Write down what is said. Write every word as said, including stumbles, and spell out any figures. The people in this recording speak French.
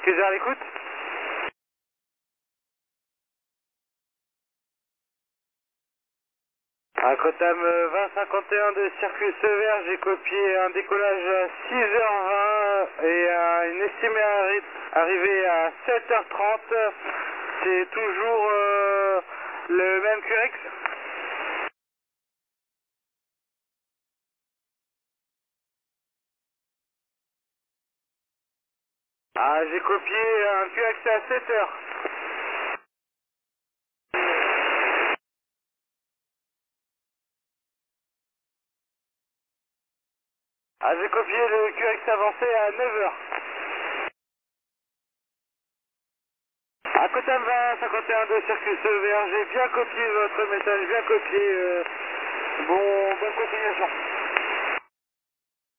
Marquez à l'écoute. À Cotam vingt cinquante et un de circuit sévère, j'ai copié un décollage à six heures vingt et euh, une estimée arri arrivée à sept heures trente. C'est toujours euh, le même Q X. Ah, j'ai copié un Q X à sept heures. Ah, j'ai copié le Q X avancé à neuf heures. À Cotam vingt cinquante et un de circuit sévère, j'ai bien copié votre message, bien copié. Euh, bon, bonne continuation.